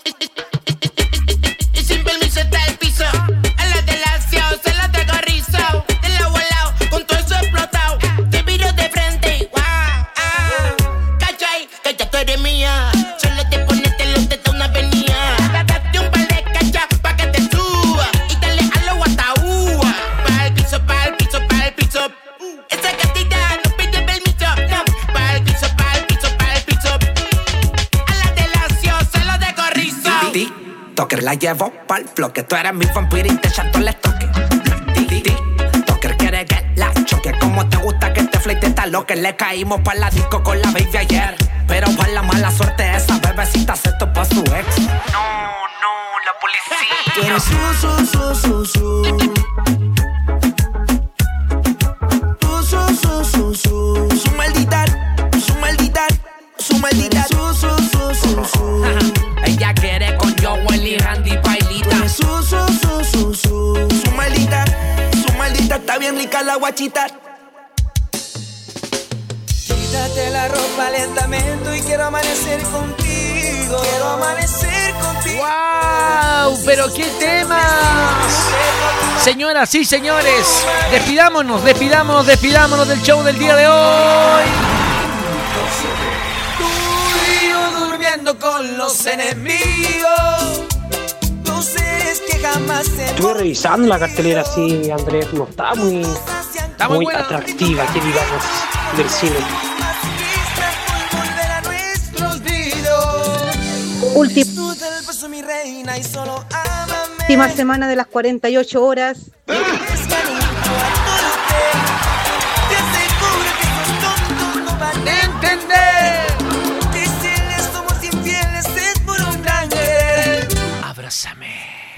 Speaker 8: Y sin permiso está el piso. A la de la ciao, se la traigo rizo. De lado a lado, con todo eso explotado. Te miro de frente, wow, ah. Cachai, que ya tú eres mía. Solo te pones, te lo te da una venía. Date un par de cachas pa' que te suba. Y dale a lo guataúa. Pa' el piso, pa' el piso, pa' el piso. Esa gatita no pide permiso. No, pa' el piso, pa' el piso, pa' el piso. A la de la ciao, se lo dejo rizo.
Speaker 20: Toker la llevo pa'l bloque. Tú eres mi vampiro y te echato les toque. Toker quiere que la choque. Como te gusta que te fleite tal lo que le caímos pa' la disco con la baby ayer. Pero por la mala suerte esa bebecita aceptó pa' su ex.
Speaker 8: No, no, la policía.
Speaker 11: Tú eres su, su, su, su, su. Tú, su, su, su, su. Su maldita, su maldita, su maldita. Su, su, su, su, su.
Speaker 20: Ella quiere con Joel y Randy Bailita.
Speaker 11: Tú eres su, su, su, su, su. Su maldita, su maldita. Está bien rica la guachita. Quítate la ropa lentamente y quiero amanecer contigo. Quiero amanecer contigo.
Speaker 2: ¡Wow! ¡Pero qué temas! Señoras y señores, despidámonos, despidámonos, despidámonos del show del día de hoy.
Speaker 11: Tú y yo durmiendo con los enemigos. Tú sabes que jamás se.
Speaker 21: Estuve revisando la cartelera así, Andrés, no está muy,
Speaker 2: está muy,
Speaker 21: muy
Speaker 2: buena.
Speaker 21: atractiva, que digamos, del cine.
Speaker 1: Última semana de las cuarenta y ocho horas.
Speaker 2: ¡Entender!
Speaker 11: Que si les somos infieles es por un gran querer.
Speaker 2: Abrázame.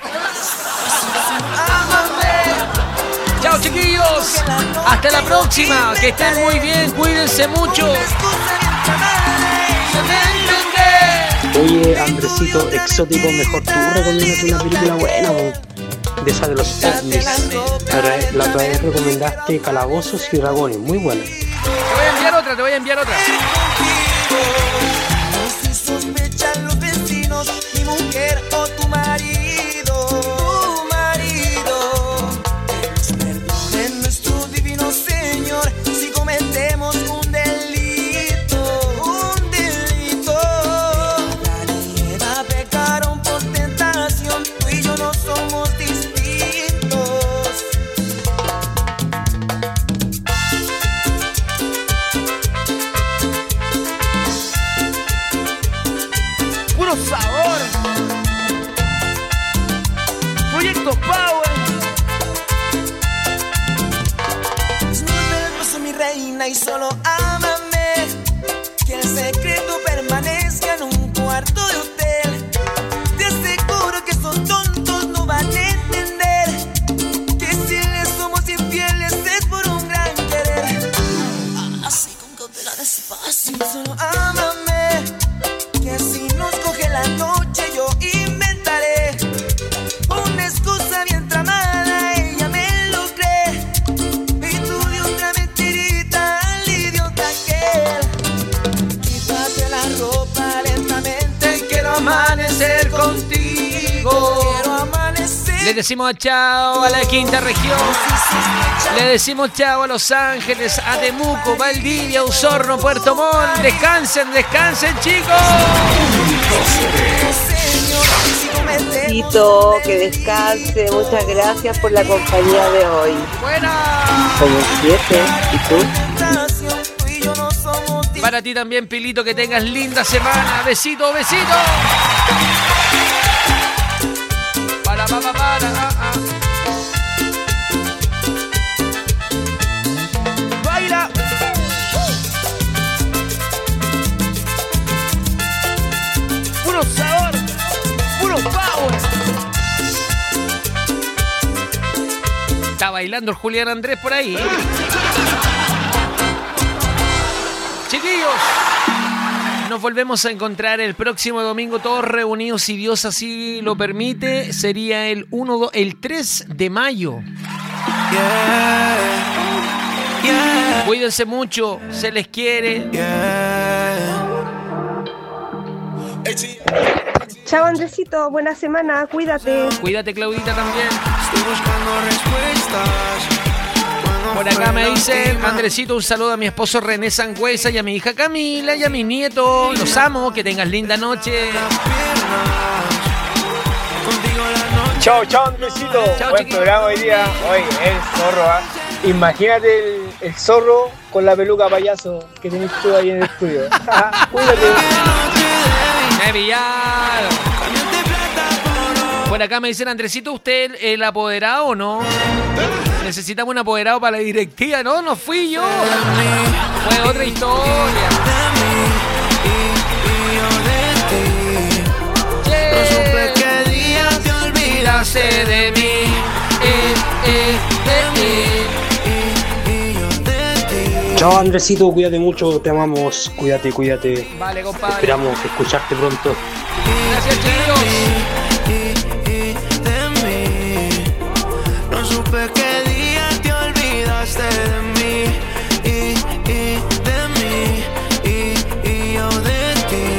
Speaker 2: Chao, chiquillos. Hasta la próxima. Que estén muy bien. Cuídense mucho.
Speaker 21: Oye, Andresito, exótico, mejor tú recomiendas una película buena, po, de esa de los ovnis. La otra vez recomendaste Calabozos y Dragones, muy buena.
Speaker 2: Te voy a enviar otra, te voy a enviar otra.
Speaker 11: Si sospechan los vecinos, mi mujer o tu marido, tu marido, que nos perdone nuestro divino Señor si cometemos un delito, un delito. Adán y Eva pecaron por tentación, tú y yo no somos distintos.
Speaker 2: Puro sabor. Proyecto Power.
Speaker 11: Desnuda el paso, mi reina, y solo ámame. Que el secreto permanezca en un cuarto de hotel. Te aseguro que esos tontos no van a entender que si les somos infieles es por un gran querer. Así con cautela, despacio, solo ámame. Que si nos coge la noche yo inventaré una excusa bien tramada, ella me lo cree. Y tú de otra mentirita al idiota aquel. Quítate la ropa lentamente, quiero amanecer contigo. Quiero amanecer.
Speaker 2: Le decimos chao a la quinta región. Le decimos chao a Los Ángeles, a Temuco, Valdivia, Osorno, Puerto Montt. Descansen, descansen, chicos.
Speaker 11: Señor,
Speaker 4: Tito, que descanse. Muchas gracias por la compañía de hoy.
Speaker 2: ¡Buena!
Speaker 4: Como siete. ¿Y tú?
Speaker 2: Para ti también, Pilito, que tengas linda semana. Besito, besito. Para, para, para. Ah, ah. Baila. Puro sabor, puro power. Está bailando el Julián Andrés por ahí. Chiquillos, nos volvemos a encontrar el próximo domingo todos reunidos, si Dios así lo permite. Sería el uno, el tres de mayo. Yeah, yeah. Cuídense mucho, se les quiere. Yeah.
Speaker 22: Chao, Andresito, buena semana, cuídate.
Speaker 2: Cuídate, Claudita, también. Estoy buscando respuestas. Por acá me dicen, Andresito, un saludo a mi esposo René Sangüesa y a mi hija Camila y a mi nieto. Los amo, que tengas linda noche.
Speaker 23: Chao, chao, Andresito. Chao, buen chiquito. Programa hoy día. Hoy el zorro, ¿eh? Imagínate el, el zorro con la peluca payaso que tenés tú ahí en el estudio. Cuídate.
Speaker 2: Me pillaron. Por acá me dicen, Andresito, ¿usted el apoderado o no? Necesitamos un apoderado para la directiva. No, no fui yo. Fue otra historia. No supe qué día te olvidaste de mí. Eh, eh, eh,
Speaker 21: Chao, Andresito, cuídate mucho, te amamos. Cuídate, cuídate.
Speaker 2: Vale, compadre.
Speaker 21: Esperamos escucharte pronto.
Speaker 2: Gracias, chicos.
Speaker 24: No supe qué día te olvidaste de mí y, y de mí y, y yo de ti.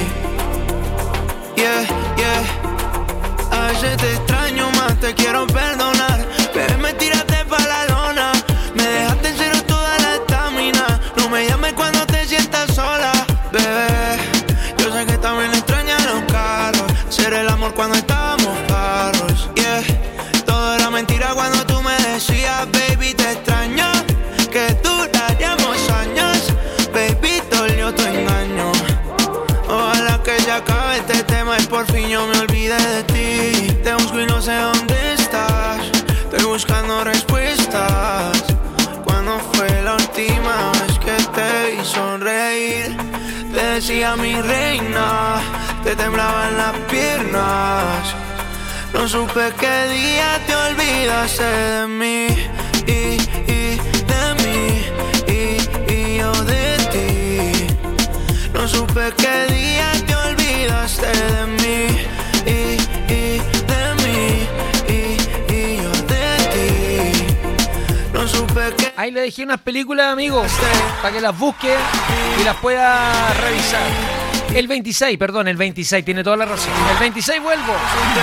Speaker 24: Yeah, yeah. A veces te extraño más, te quiero perdonar. Pero me tiraste pa' la lona. Me dejaste en cero toda la estamina. No me llames cuando te sientas sola, bebé. Yo sé que también extrañas los carros. Ser el amor cuando estábamos claros. Yeah. Todo era mentira cuando tú me decías, baby, te extraño, que duraríamos años. Baby, dolió tu engaño. Ojalá que ya acabe este tema y por fin yo me olvide de ti. Te busco y no sé dónde estás. Estoy buscando respuestas. ¿Cuándo fue la última vez que te vi sonreír? Te decía mi reina, te temblaban las piernas. No supe qué día te olvidaste de mí y, y de mí y, y yo de ti. No supe qué día te olvidaste de mí y, y de mí y, y yo de ti. No supe qué...
Speaker 2: Ahí le dejé unas películas, amigos, para que las busque y las pueda revisar. El veintiséis, perdón, el veintiséis, tiene toda la razón. El veintiséis vuelvo.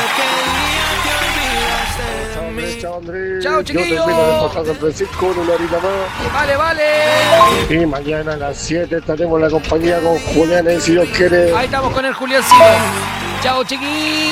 Speaker 10: Chao, Andrés, chao, Andrés.
Speaker 2: Chao, chiquillos.
Speaker 10: Yo termino de pasar San Francisco con una horita más.
Speaker 2: Vale, vale.
Speaker 10: Y mañana a las siete estaremos en la compañía con Julián, si Dios quiere.
Speaker 2: Ahí estamos con el Juliancito. Chao, chiquillos.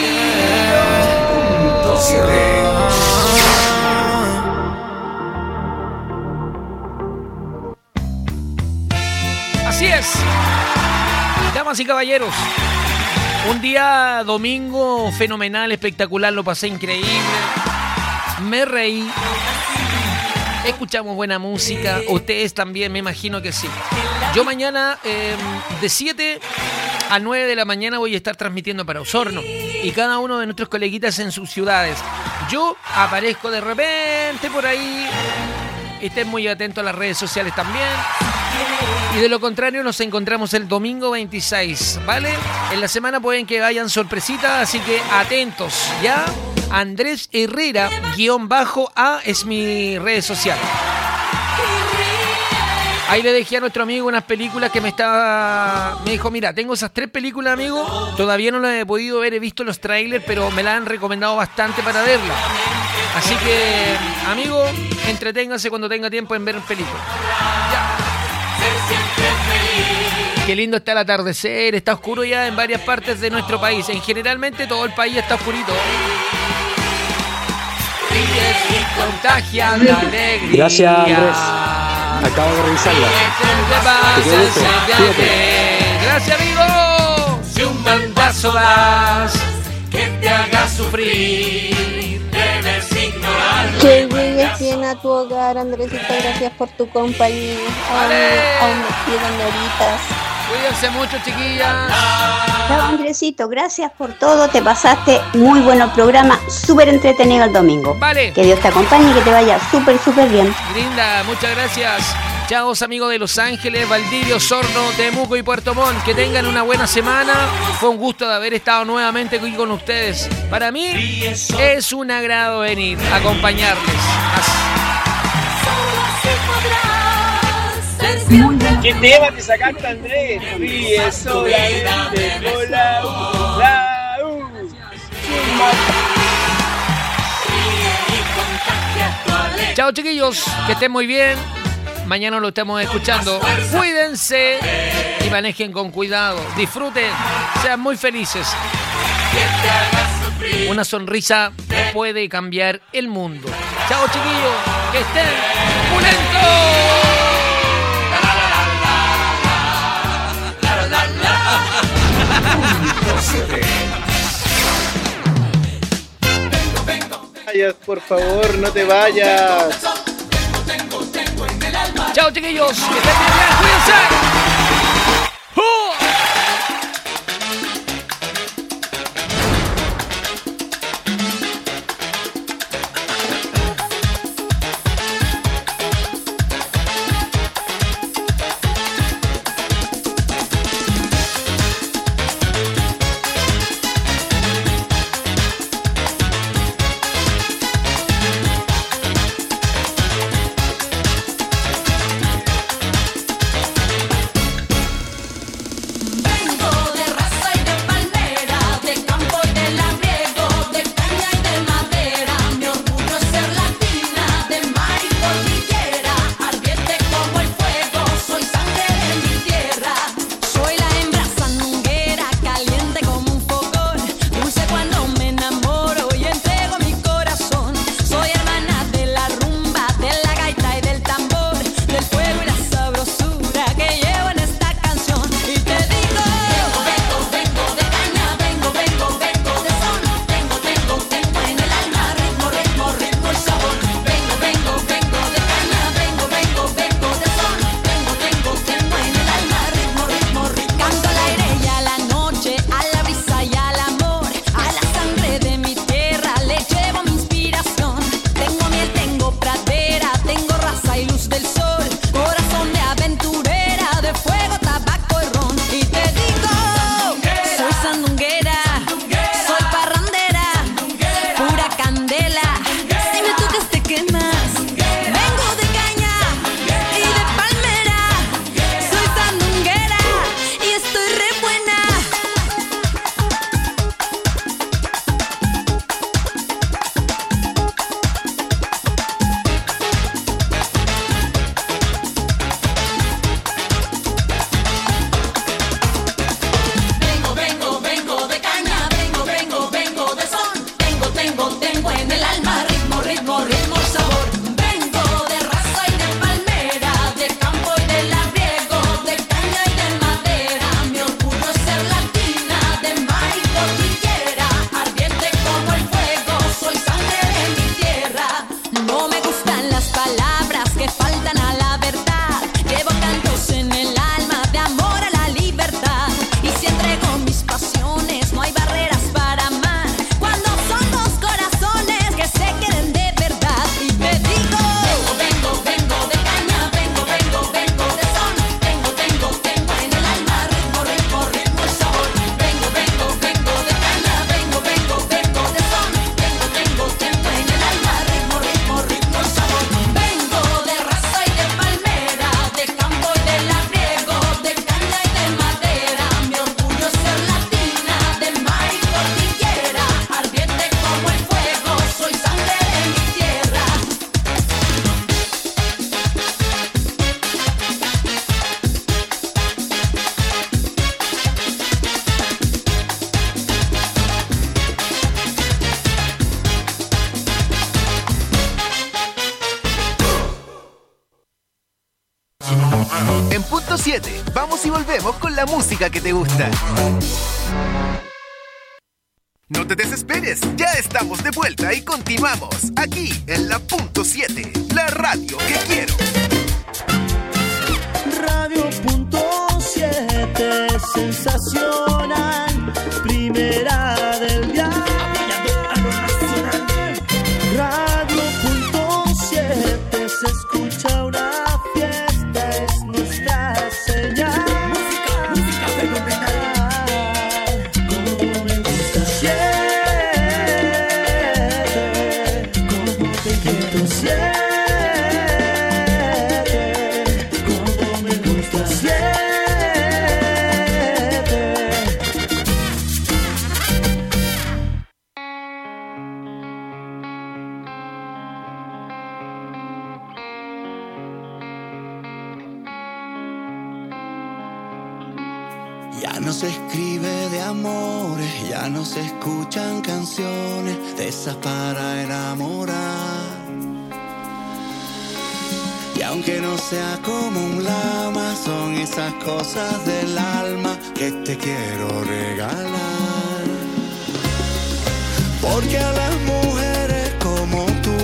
Speaker 2: Así es. Damas y caballeros, un día domingo fenomenal, espectacular, lo pasé increíble, me reí, escuchamos buena música, ustedes también, me imagino que sí. Yo mañana eh, de siete a nueve de la mañana voy a estar transmitiendo para Osorno y cada uno de nuestros coleguitas en sus ciudades. Yo aparezco de repente por ahí, estén muy atentos a las redes sociales también. Y de lo contrario nos encontramos el domingo veintiséis, ¿vale? En la semana pueden que vayan sorpresitas, así que atentos, ¿ya? Andrés Herrera, guión bajo A es mi red social. Ahí le dejé a nuestro amigo unas películas que me estaba... Me dijo, mira, tengo esas tres películas, amigo. Todavía no las he podido ver, he visto los trailers, pero me las han recomendado bastante para verlas. Así que, amigo, entreténganse cuando tenga tiempo en ver películas. Ya.
Speaker 11: Ser siempre feliz.
Speaker 2: Qué lindo está el atardecer, está oscuro ya en varias partes de nuestro país. En generalmente todo el país está oscurito. Contagia de alegría.
Speaker 21: Gracias, Andrés. Acabo de revisarla.
Speaker 2: Gracias, amigo. Si un bandazo das que te haga sufrir, debes ignorar.
Speaker 3: Que llegues bien a tu hogar, Andresito. Gracias por tu compañía. Aún, aún me quedan horitas.
Speaker 2: Cuídense mucho, chiquillas.
Speaker 3: Chao, Andresito. Gracias por todo. Te pasaste muy bueno programa. Súper entretenido el domingo.
Speaker 2: Vale.
Speaker 3: Que Dios te acompañe y que te vaya súper, súper bien.
Speaker 2: Linda, muchas gracias. Chao, amigos de Los Ángeles, Valdivia, Osorno, Temuco y Puerto Montt. Que tengan una buena semana. Fue un gusto de haber estado nuevamente aquí con ustedes. Para mí es un agrado venir a acompañarles.
Speaker 23: ¿Qué tema te sacaste, Andrés? Ríe solamente con la U, la U.
Speaker 2: Chao, chiquillos, que estén muy bien. Mañana lo estamos escuchando. Cuídense y manejen con cuidado. Disfruten, sean muy felices. Una sonrisa puede cambiar el mundo. Chao, chiquillos, que estén pulentos.
Speaker 23: Vayas, por favor, no te vayas.
Speaker 2: Chao, chiquillos, que estén bien, cuídense.
Speaker 5: En punto siete, vamos y volvemos con la música que te gusta. No te desesperes, ya estamos de vuelta y continuamos aquí en la punto siete, la radio que quiero.
Speaker 14: Radio punto siete, sensacional, primera del día. Radio punto siete, se escucha una fiesta, es nuestra señal. Música, música fenomenal. Como me gusta siete, como te quiero siete.
Speaker 24: Ya no se escribe de amores, ya no se escuchan canciones de esas para enamorar. Y aunque no sea como un lama, son esas cosas del alma que te quiero regalar. Porque a las mujeres como tú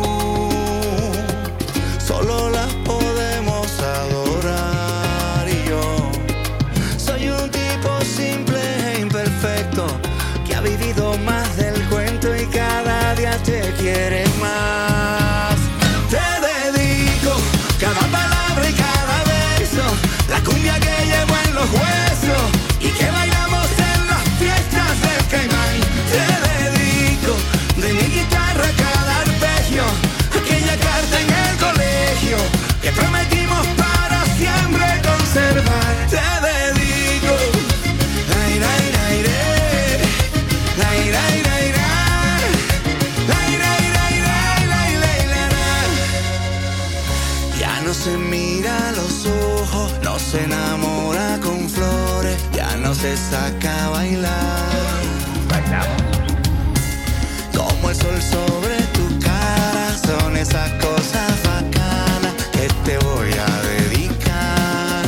Speaker 24: solo las podemos adorar. Y yo soy un tipo simple e imperfecto que ha vivido más del cuento y cada día te quiere más. Te dedico cada palabra y cada beso, la cumbia que llevo en los huesos y que bailamos en las fiestas del Caimán. Te dedico de mi guitarra cada arpegio, aquella carta en el colegio que prometimos para siempre conservar. Te dedico ay, ay, ay, ay, ay, ay, ay, ay, ay, ay, ay, ay. Ya no se mira a los ojos, no se enamora con flores, ya no se saca a bailar. Bailamos como el sol sobre tu cara, son esas cosas bacanas que te voy a dedicar.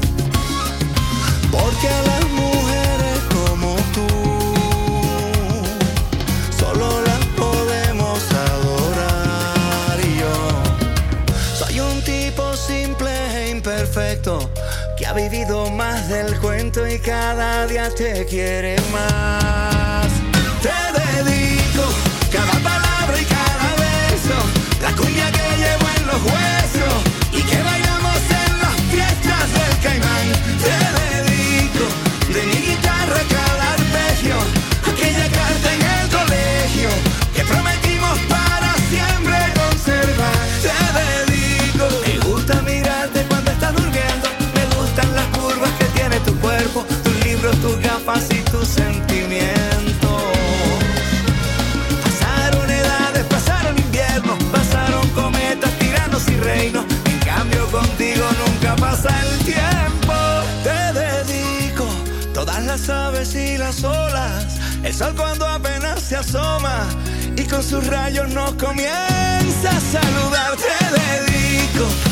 Speaker 24: Porque a las mujeres como tú solo las podemos adorar. Y yo soy un tipo simple e imperfecto que ha vivido más del cuento y cada día te quiere más. Te dedico cada palabra y cada beso, la cumbia que llevo en los huesos y que bailamos en las fiestas del Caimán. Te dedico de mi guitarra cada arpegio, aquella carta en el colegio que prometimos para siempre conservar. Te dedico. Me gusta mirarte cuando estás durmiendo, me gustan las curvas que tiene tu cuerpo, tus libros, tus gafas y tus sentimientos. Pasaron edades, pasaron inviernos, pasaron cometas, tiranos y reinos. En cambio contigo nunca pasa el tiempo. Te dedico todas las aves y las olas, el sol cuando apenas se asoma y con sus rayos nos comienza a saludar. Te dedico